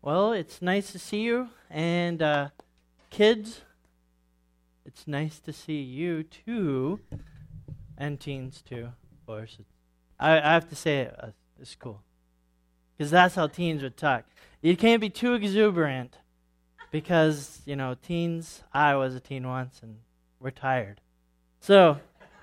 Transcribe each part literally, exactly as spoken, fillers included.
Well, it's nice to see you. And uh, kids, it's nice to see you too. And teens too, of course. I, I have to say it, uh, it's cool. Because that's how teens would talk. You can't be too exuberant. Because, you know, teens, I was a teen once, and we're tired. So,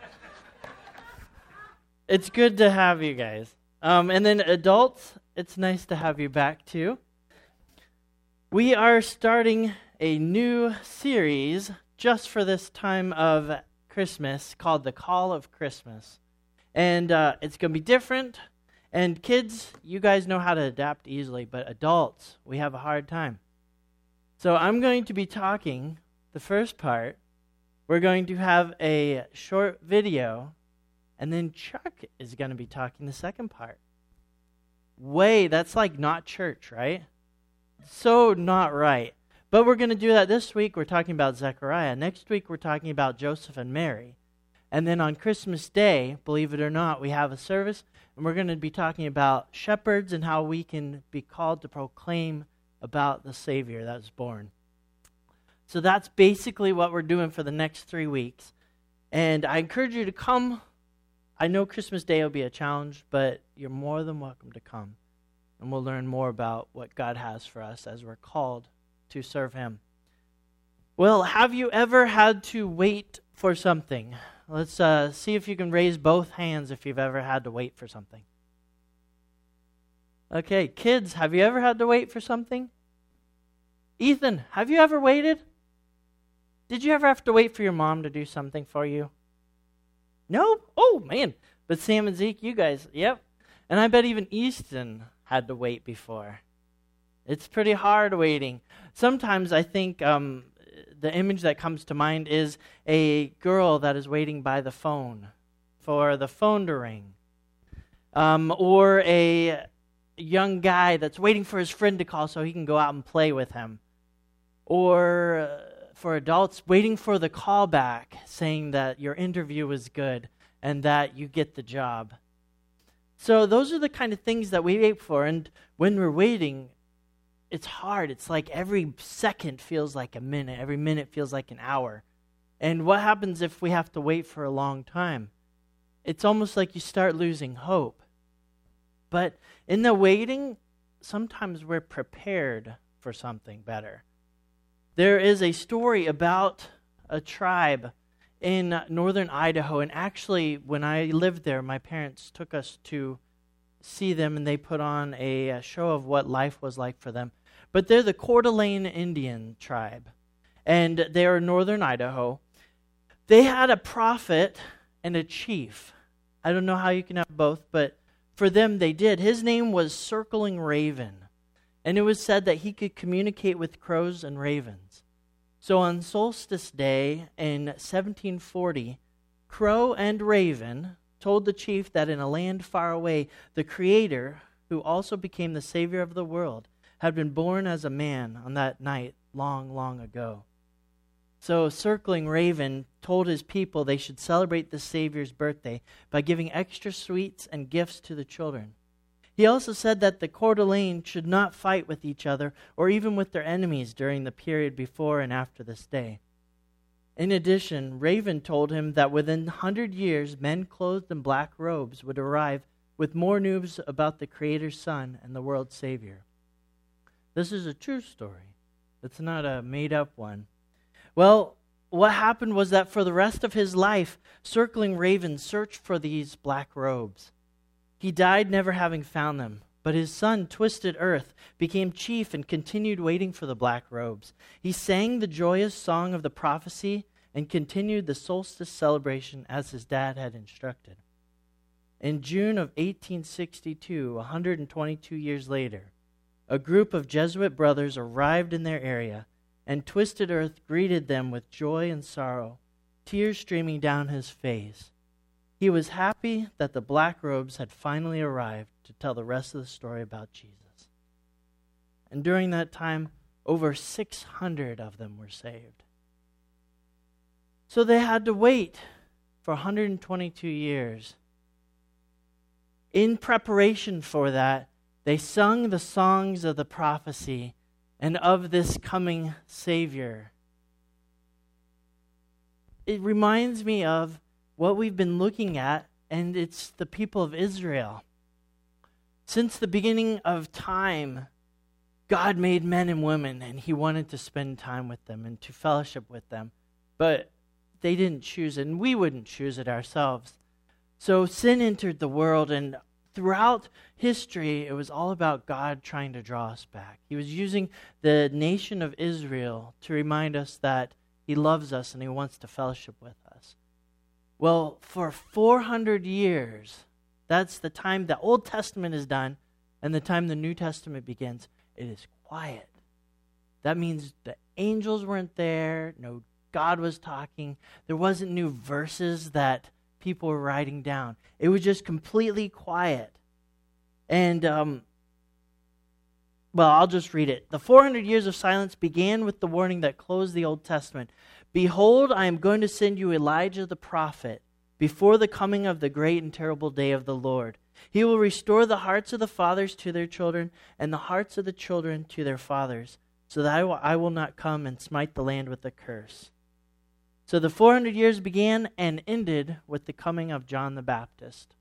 it's good to have you guys. Um, and then adults, it's nice to have you back too. We are starting a new series just for this time of Christmas called The Call of Christmas. And uh, it's going to be different. And kids, you guys know how to adapt easily, but adults, we have a hard time. So I'm going to be talking the first part. We're going to have a short video, and then Chuck is going to be talking the second part. Way, that's like not church, right? So not right. But we're going to do that this week. We're talking about Zechariah. Next week, we're talking about Joseph and Mary. And then on Christmas Day, believe it or not, we have a service, and we're going to be talking about shepherds and how we can be called to proclaim about the Savior that was born. So that's basically what we're doing for the next three weeks. And I encourage you to come. I know Christmas Day will be a challenge, but you're more than welcome to come. And we'll learn more about what God has for us as we're called to serve Him. Well, have you ever had to wait for something? Let's uh, see if you can raise both hands if you've ever had to wait for something. Okay, kids, have you ever had to wait for something? Ethan, have you ever waited? Did you ever have to wait for your mom to do something for you? No? Oh, man. But Sam and Zeke, you guys, yep. And I bet even Easton had to wait before. It's pretty hard waiting. Sometimes I think um, the image that comes to mind is a girl that is waiting by the phone for the phone to ring. Um, or a young guy that's waiting for his friend to call so he can go out and play with him. Or uh, for adults, waiting for the call back saying that your interview was good and that you get the job. So those are the kind of things that we wait for. And when we're waiting, it's hard. It's like every second feels like a minute. Every minute feels like an hour. And what happens if we have to wait for a long time? It's almost like you start losing hope. But in the waiting, sometimes we're prepared for something better. There is a story about a tribe in northern Idaho, and actually, when I lived there, my parents took us to see them, and they put on a, a show of what life was like for them. But they're the Coeur d'Alene Indian tribe, and they are in northern Idaho. They had a prophet and a chief. I don't know how you can have both, but for them, they did. His name was Circling Raven, and it was said that he could communicate with crows and ravens. So on Solstice Day in seventeen forty, Crow and Raven told the chief that in a land far away, the Creator, who also became the Savior of the world, had been born as a man on that night long, long ago. So Circling Raven told his people they should celebrate the Savior's birthday by giving extra sweets and gifts to the children. He also said that the Coeur d'Alene should not fight with each other or even with their enemies during the period before and after this day. In addition, Raven told him that within one hundred years, men clothed in black robes would arrive with more news about the Creator's Son and the world's Savior. This is a true story. It's not a made-up one. Well, what happened was that for the rest of his life, Circling Raven searched for these black robes. He died never having found them, but his son, Twisted Earth, became chief and continued waiting for the black robes. He sang the joyous song of the prophecy and continued the solstice celebration as his dad had instructed. In June of eighteen sixty-two, one hundred twenty-two years later, a group of Jesuit brothers arrived in their area, and Twisted Earth greeted them with joy and sorrow, tears streaming down his face. He was happy that the black robes had finally arrived to tell the rest of the story about Jesus. And during that time, over six hundred of them were saved. So they had to wait for one hundred twenty-two years. In preparation for that, They sung the songs of the prophecy and of this coming Savior. It reminds me of what we've been looking at, and it's the people of Israel. Since the beginning of time, God made men and women, and he wanted to spend time with them and to fellowship with them. But they didn't choose it, and we wouldn't choose it ourselves. So sin entered the world, and throughout history, it was all about God trying to draw us back. He was using the nation of Israel to remind us that he loves us and he wants to fellowship with us. Well, for four hundred years, that's the time the Old Testament is done and the time the New Testament begins. It is quiet. That means the angels weren't there. No, God was talking. There wasn't new verses that people were writing down. It was just completely quiet. And, um, well, I'll just read it. The four hundred years of silence began with the warning that closed the Old Testament. Behold, I am going to send you Elijah the prophet before the coming of the great and terrible day of the Lord. He will restore the hearts of the fathers to their children and the hearts of the children to their fathers, so that I will, I will not come and smite the land with a curse. So the four hundred years began and ended with the coming of John the Baptist.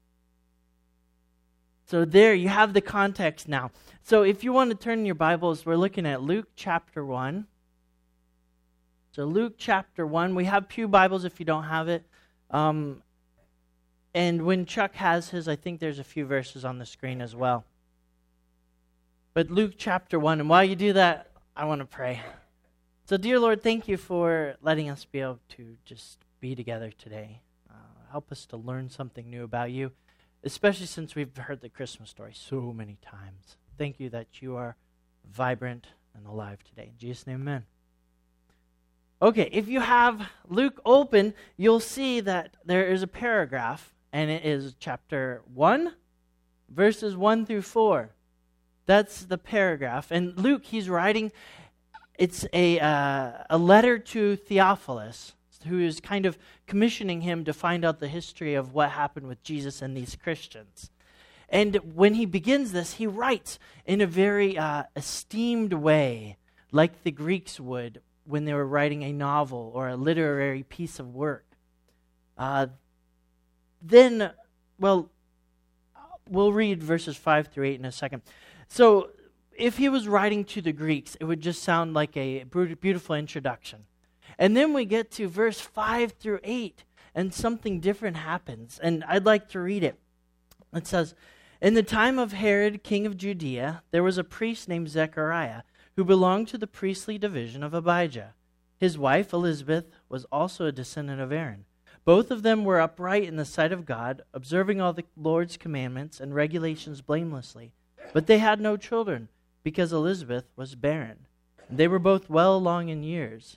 So there you have the context now. So if you want to turn in your Bibles, we're looking at Luke chapter one. So Luke chapter one. We have pew Bibles if you don't have it. Um, and when Chuck has his, I think there's a few verses on the screen as well. But Luke chapter one. And while you do that, I want to pray. So dear Lord, thank you for letting us be able to just be together today. Uh, help us to learn something new about you, especially since we've heard the Christmas story so many times. Thank you that you are vibrant and alive today. In Jesus' name, amen. Okay, if you have Luke open, you'll see that there is a paragraph, and it is chapter one, verses one through four. That's the paragraph. And Luke, he's writing, it's a, uh, a letter to Theophilus, who is kind of commissioning him to find out the history of what happened with Jesus and these Christians. And when he begins this, he writes in a very uh, esteemed way, like the Greeks would when they were writing a novel or a literary piece of work. Uh, then, well, we'll read verses five through eight in a second. So, if he was writing to the Greeks, it would just sound like a beautiful introduction. And then we get to verse five through eight, and something different happens. And I'd like to read it. It says, in the time of Herod, king of Judea, there was a priest named Zechariah, who belonged to the priestly division of Abijah. His wife, Elizabeth, was also a descendant of Aaron. Both of them were upright in the sight of God, observing all the Lord's commandments and regulations blamelessly. But they had no children, because Elizabeth was barren. They were both well along in years.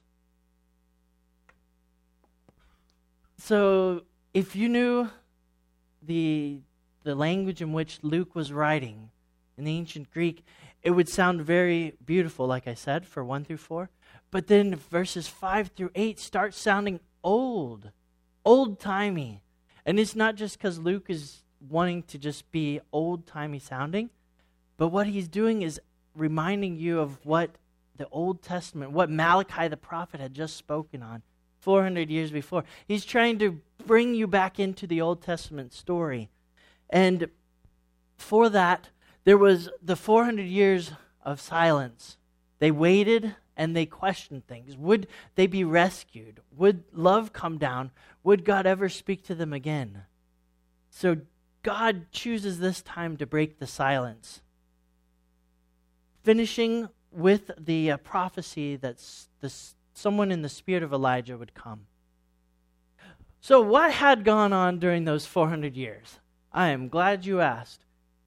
So, if you knew the the language in which Luke was writing in the ancient Greek, it would sound very beautiful, like I said, for one through four. But then verses five through eight start sounding old, old-timey. And it's not just because Luke is wanting to just be old-timey sounding, but what he's doing is reminding you of what the Old Testament, what Malachi the prophet had just spoken on four hundred years before. He's trying to bring you back into the Old Testament story. And for that, there was the four hundred years of silence. They waited and they questioned things. Would they be rescued? Would love come down? Would God ever speak to them again? So God chooses this time to break the silence, finishing with the uh, prophecy that this, someone in the spirit of Elijah would come. So what had gone on during those four hundred years? I am glad you asked.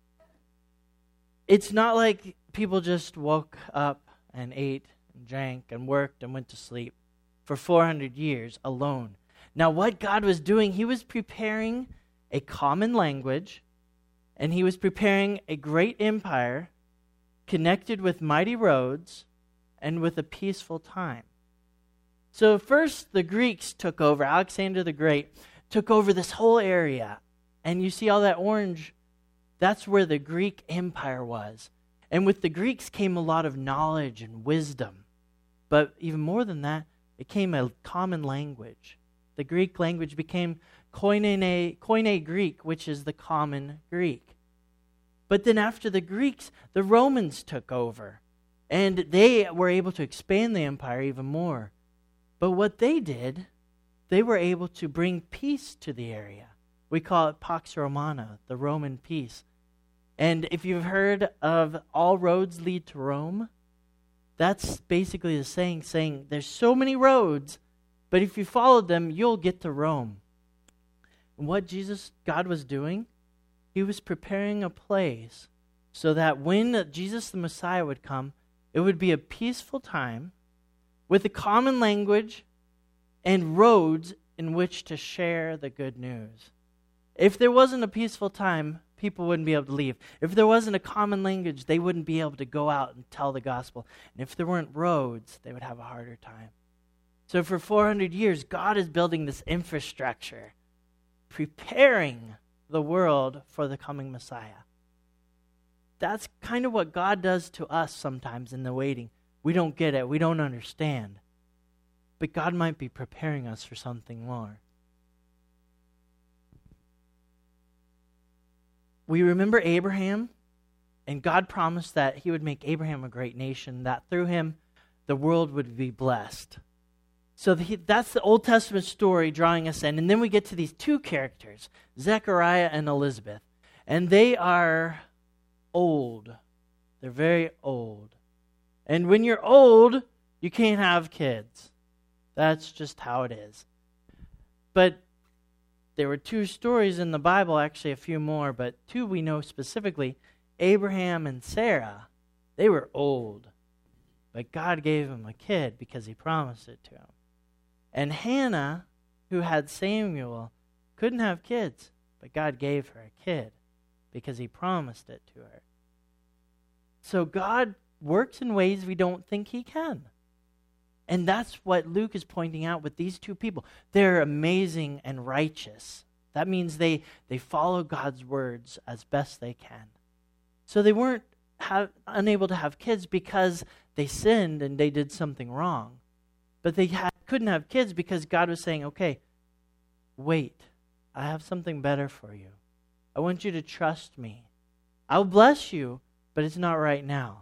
It's not like people just woke up and ate and drank and worked and went to sleep for four hundred years alone. Now, what God was doing, he was preparing a common language, and he was preparing a great empire connected with mighty roads and with a peaceful time. So first, the Greeks took over. Alexander the Great took over this whole area. And you see all that orange, That's where the Greek Empire was. And with the Greeks came a lot of knowledge and wisdom. But even more than that, it came a common language. The Greek language became Koine, Koine Greek, which is the common Greek. But then after the Greeks, the Romans took over. And they were able to expand the empire even more. But what they did, they were able to bring peace to the area. We call it Pax Romana, the Roman peace. And if you've heard of all roads lead to Rome, that's basically the saying, saying there's so many roads, but if you followed them, you'll get to Rome. And what Jesus, God was doing, he was preparing a place so that when Jesus the Messiah would come, it would be a peaceful time with a common language and roads in which to share the good news. If there wasn't a peaceful time, people wouldn't be able to leave. If there wasn't a common language, they wouldn't be able to go out and tell the gospel. And if there weren't roads, they would have a harder time. So for four hundred years, God is building this infrastructure, preparing the world for the coming Messiah. That's kind of what God does to us sometimes in the waiting. We don't get it. We don't understand. But God might be preparing us for something more. We remember Abraham, and God promised that he would make Abraham a great nation, that through him the world would be blessed. So the, that's the Old Testament story drawing us in. And then we get to these two characters, Zechariah and Elizabeth. And they are old. They're very old. And when you're old, you can't have kids. That's just how it is. But there were two stories in the Bible, actually a few more, but two we know specifically. Abraham and Sarah, they were old. But God gave them a kid because he promised it to him. And Hannah, who had Samuel, couldn't have kids, but God gave her a kid because he promised it to her. So God works in ways we don't think he can. And that's what Luke is pointing out with these two people. They're amazing and righteous. That means they, they follow God's words as best they can. So they weren't have, unable to have kids because they sinned and they did something wrong. But they had, couldn't have kids because God was saying, okay, wait, I have something better for you. I want you to trust me. I'll bless you, but it's not right now.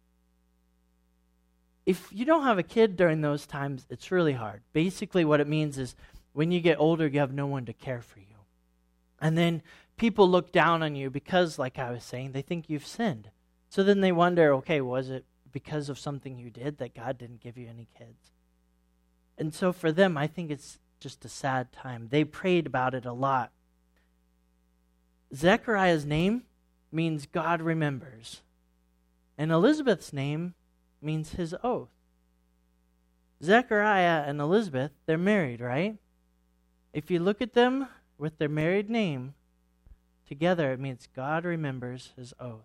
If you don't have a kid during those times, it's really hard. Basically what it means is when you get older, you have no one to care for you. And then people look down on you because, like I was saying, they think you've sinned. So then they wonder, okay, was it because of something you did that God didn't give you any kids? And so for them, I think it's just a sad time. They prayed about it a lot. Zechariah's name means God remembers. And Elizabeth's name means his oath. Zechariah and Elizabeth, they're married, right? If you look at them with their married name together, it means God remembers his oath.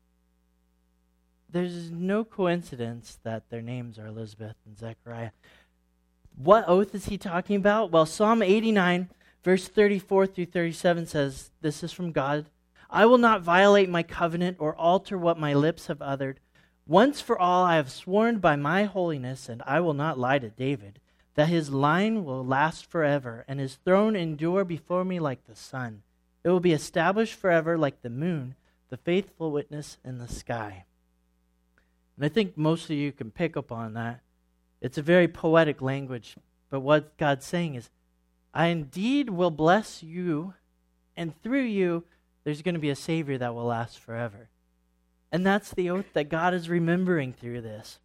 There's no coincidence that their names are Elizabeth and Zechariah. What oath is he talking about? Well, Psalm eighty-nine, verse thirty-four through thirty-seven says, this is from God, I will not violate my covenant or alter what my lips have uttered. Once for all I have sworn by my holiness, and I will not lie to David, that his line will last forever, and his throne endure before me like the sun. It will be established forever like the moon, the faithful witness in the sky. And I think most of you can pick up on that. It's a very poetic language, but what God's saying is, I indeed will bless you, and through you, there's going to be a Savior that will last forever. And that's the oath that God is remembering through this.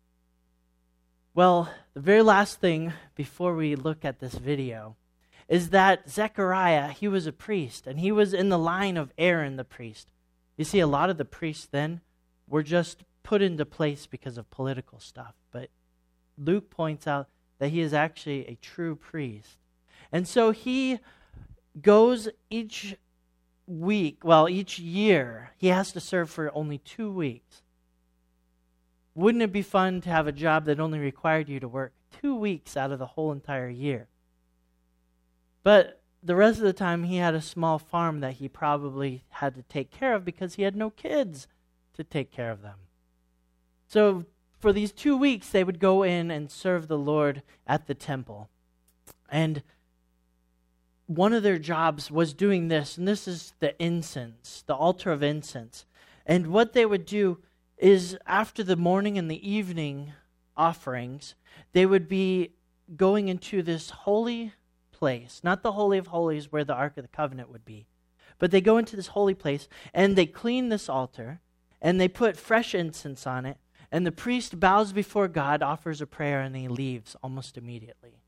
Well, the very last thing before we look at this video is that Zechariah, he was a priest, and he was in the line of Aaron the priest. You see, a lot of the priests then were just put into place because of political stuff. But Luke points out that he is actually a true priest. And so he goes each week, well, each year, he has to serve for only two weeks. Wouldn't it be fun to have a job that only required you to work two weeks out of the whole entire year? But the rest of the time he had a small farm that he probably had to take care of because he had no kids to take care of them. So for these two weeks, they would go in and serve the Lord at the temple. And one of their jobs was doing this, and this is the incense, the altar of incense. And what they would do is after the morning and the evening offerings, they would be going into this holy place, not the Holy of Holies where the Ark of the Covenant would be, but they go into this holy place and they clean this altar and they put fresh incense on it, and the priest bows before God, offers a prayer, and he leaves almost immediately.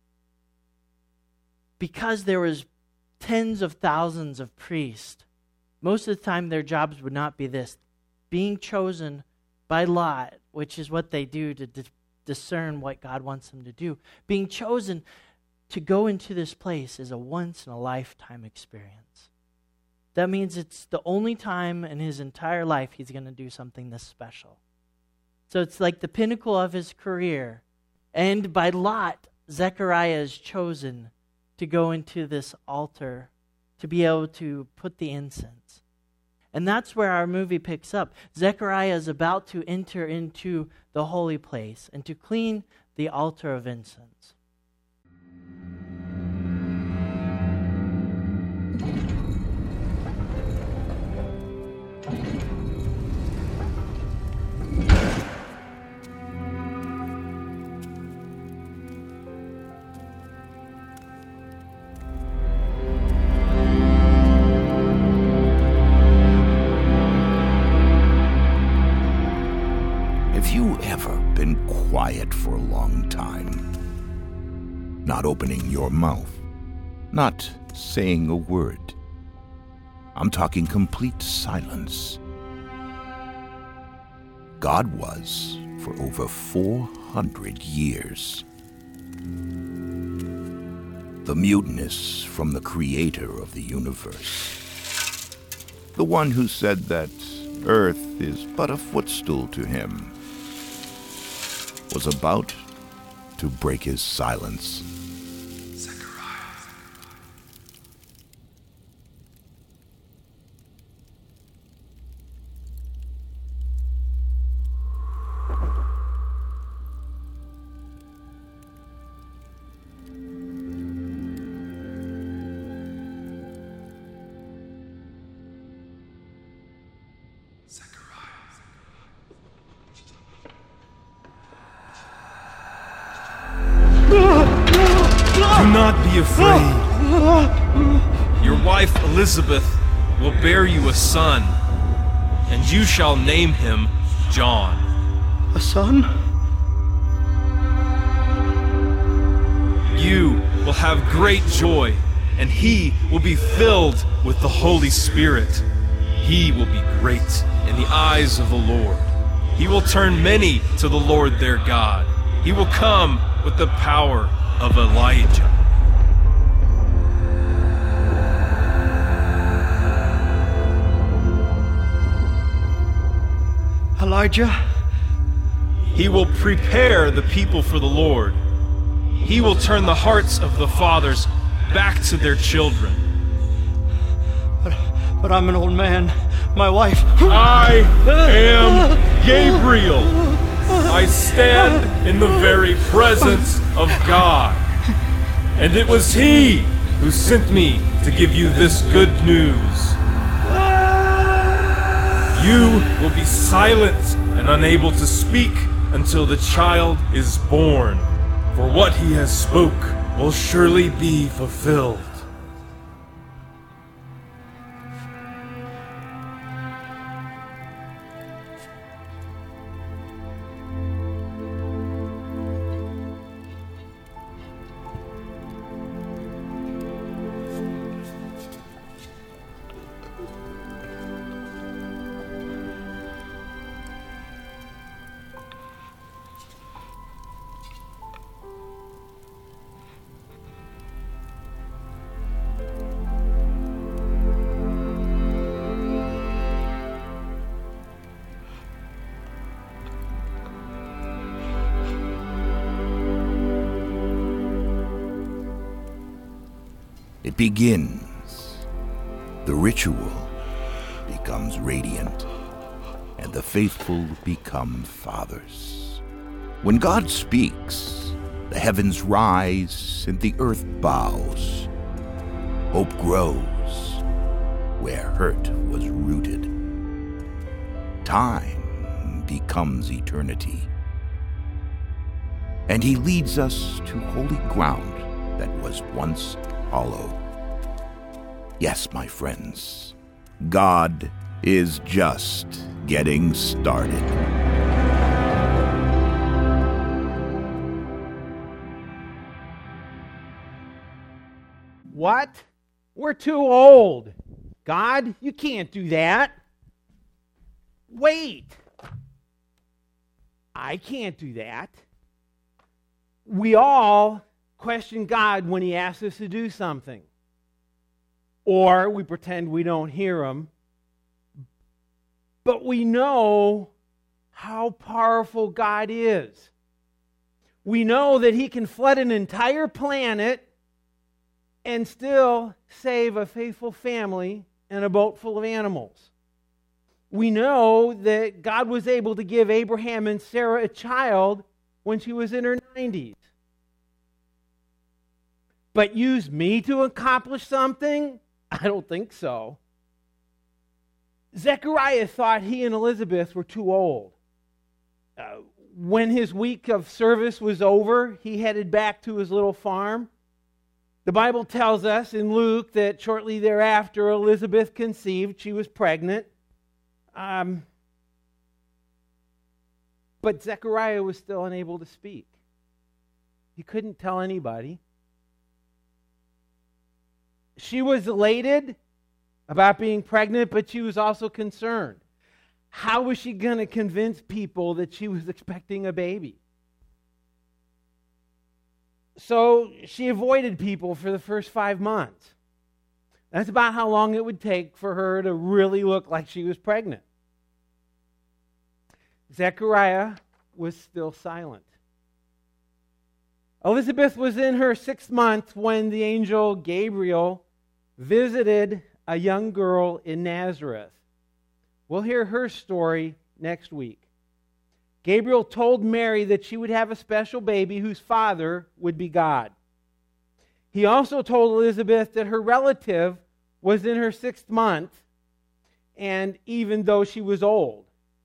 Because there was tens of thousands of priests, most of the time their jobs would not be this. Being chosen by lot, which is what they do to di- discern what God wants them to do. Being chosen to go into this place is a once-in-a-lifetime experience. That means it's the only time in his entire life he's going to do something this special. So it's like the pinnacle of his career. And by lot, Zechariah is chosen to go into this altar, to be able to put the incense. And that's where our movie picks up. Zechariah is about to enter into the holy place and to clean the altar of incense. Quiet for a long time, not opening your mouth, not saying a word. I'm talking complete silence. God was for over four hundred years. The muteness from the creator of the universe, the one who said that earth is but a footstool to him, was about to break his silence. Zechariah. Do not be afraid. Your wife Elizabeth will bear you a son, and you shall name him John. A son? You will have great joy, and he will be filled with the Holy Spirit. He will be great in the eyes of the Lord. He will turn many to the Lord their God. He will come with the power of Elijah. Elijah? He will prepare the people for the Lord. He will turn the hearts of the fathers back to their children. But, but I'm an old man. My wife... I am Gabriel. I stand in the very presence of God. And it was He who sent me to give you this good news. You will be silent and unable to speak until the child is born, for what he has spoke will surely be fulfilled. It begins. The ritual becomes radiant, and the faithful become fathers. When God speaks, the heavens rise and the earth bows. Hope grows where hurt was rooted. Time becomes eternity. And he leads us to holy ground that was once hollow. Yes, my friends, God is just getting started. What? We're too old. God, you can't do that. Wait. I can't do that. We all question God when he asks us to do something. Or we pretend we don't hear him. But we know how powerful God is. We know that he can flood an entire planet and still save a faithful family and a boat full of animals. We know that God was able to give Abraham and Sarah a child when she was in her nineties. But use me to accomplish something? I don't think so. Zechariah thought he and Elizabeth were too old. Uh, when his week of service was over, he headed back to his little farm. The Bible tells us in Luke that shortly thereafter Elizabeth conceived. She was pregnant. Um, but Zechariah was still unable to speak. He couldn't tell anybody. She was elated about being pregnant, but she was also concerned. How was she going to convince people that she was expecting a baby? So she avoided people for the first five months. That's about how long it would take for her to really look like she was pregnant. Zechariah was still silent. Elizabeth was in her sixth month when the angel Gabriel visited a young girl in Nazareth. We'll hear her story next week. Gabriel told Mary that she would have a special baby whose father would be God. He also told Elizabeth that her relative was in her sixth month, and even though she was old.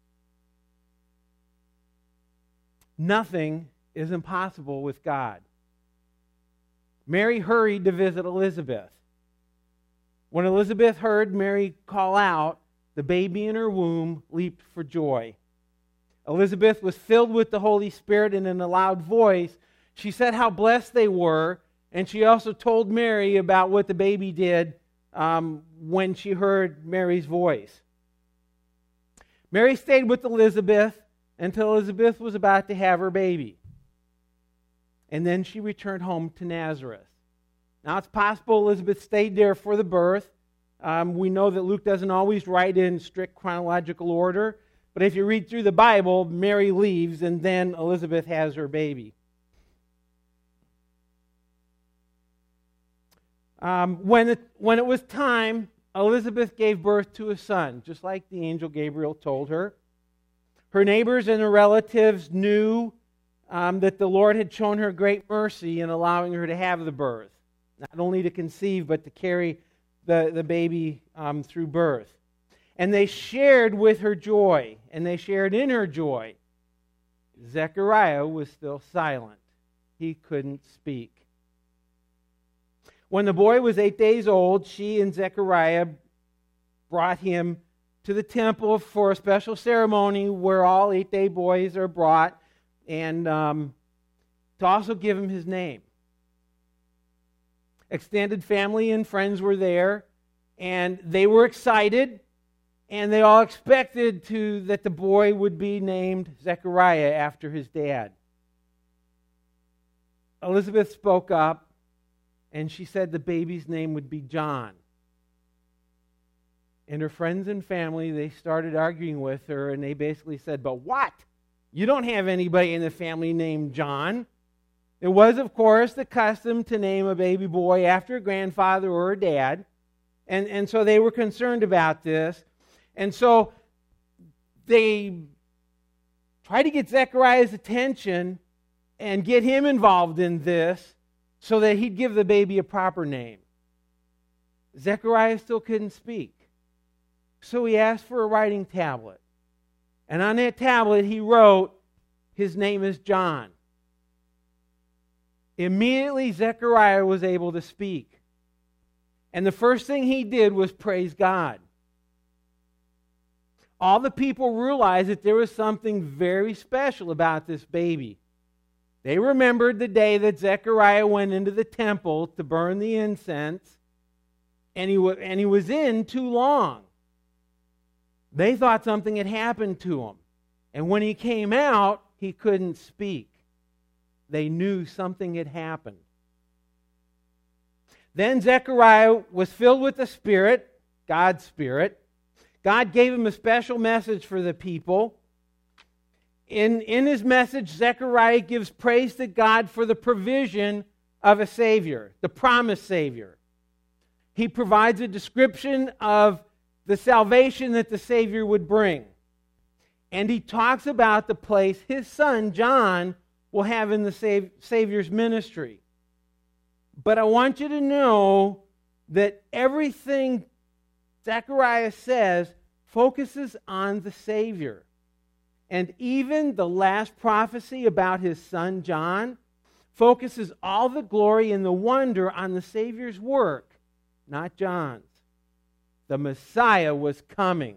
Nothing is impossible with God. Mary hurried to visit Elizabeth. When Elizabeth heard Mary call out, the baby in her womb leaped for joy. Elizabeth was filled with the Holy Spirit, and in a loud voice, she said how blessed they were, and she also told Mary about what the baby did um, when she heard Mary's voice. Mary stayed with Elizabeth until Elizabeth was about to have her baby. And then she returned home to Nazareth. Now, it's possible Elizabeth stayed there for the birth. Um, we know that Luke doesn't always write in strict chronological order. But if you read through the Bible, Mary leaves and then Elizabeth has her baby. Um, when, it, when it was time, Elizabeth gave birth to a son, just like the angel Gabriel told her. Her neighbors and her relatives knew um, that the Lord had shown her great mercy in allowing her to have the birth. Not only to conceive, but to carry the, the baby um, through birth. And they shared with her joy, and they shared in her joy. Zechariah was still silent. He couldn't speak. When the boy was eight days old, she and Zechariah brought him to the temple for a special ceremony where all eight-day boys are brought, and um, to also give him his name. Extended family and friends were there, and they were excited, and they all expected to that the boy would be named Zechariah after his dad. Elizabeth spoke up, and she said the baby's name would be John. And her friends and family, they started arguing with her, and they basically said, but what? You don't have anybody in the family named John. It was, of course, the custom to name a baby boy after a grandfather or a dad. And, and so they were concerned about this. And so they tried to get Zechariah's attention and get him involved in this so that he'd give the baby a proper name. Zechariah still couldn't speak. So he asked for a writing tablet. And on that tablet he wrote, his name is John. Immediately Zechariah was able to speak. And the first thing he did was praise God. All the people realized that there was something very special about this baby. They remembered the day that Zechariah went into the temple to burn the incense, and he, w- and he was in too long. They thought something had happened to him. And when he came out, he couldn't speak. They knew something had happened. Then Zechariah was filled with the Spirit, God's Spirit. God gave him a special message for the people. In, in his message, Zechariah gives praise to God for the provision of a Savior, the promised Savior. He provides a description of the salvation that the Savior would bring. And he talks about the place his son, John, will have in the Savior's ministry. But I want you to know that everything Zechariah says focuses on the Savior. And even the last prophecy about his son John focuses all the glory and the wonder on the Savior's work, not John's. The Messiah was coming.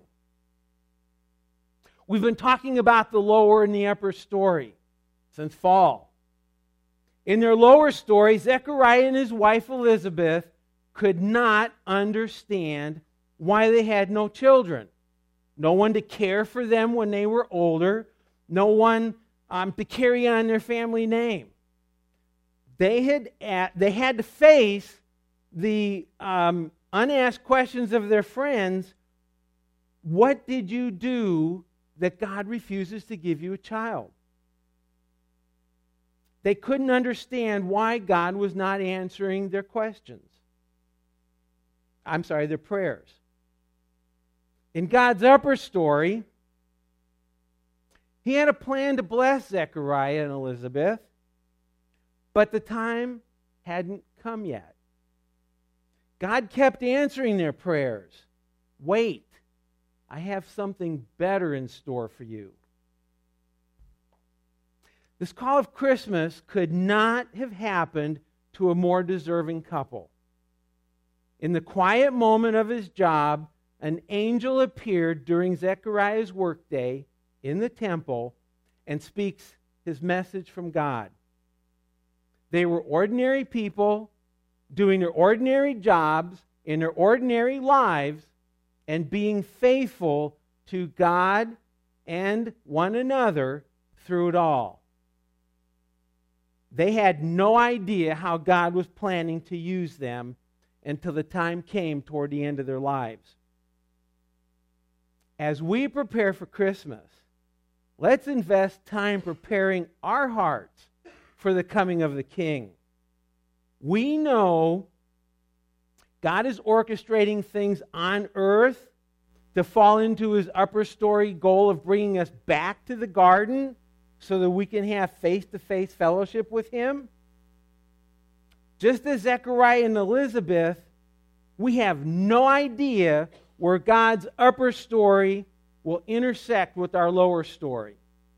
We've been talking about the lower and the upper story since fall. In their lower story, Zechariah and his wife Elizabeth could not understand why they had no children. No one to care for them when they were older. No one um, to carry on their family name. They had, at, they had to face the um, unasked questions of their friends. What did you do that God refuses to give you a child? They couldn't understand why God was not answering their questions. I'm sorry, their prayers. In God's upper story, he had a plan to bless Zechariah and Elizabeth, but the time hadn't come yet. God kept answering their prayers. Wait, I have something better in store for you. This call of Christmas could not have happened to a more deserving couple. In the quiet moment of his job, an angel appeared during Zechariah's workday in the temple and speaks his message from God. They were ordinary people doing their ordinary jobs in their ordinary lives and being faithful to God and one another through it all. They had no idea how God was planning to use them until the time came toward the end of their lives. As we prepare for Christmas, let's invest time preparing our hearts for the coming of the King. We know God is orchestrating things on earth to fall into his upper story goal of bringing us back to the garden so that we can have face-to-face fellowship with him. Just as Zechariah and Elizabeth, we have no idea where God's upper story will intersect with our lower story.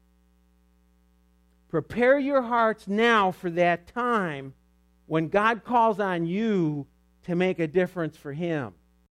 Prepare your hearts now for that time when God calls on you to make a difference for him.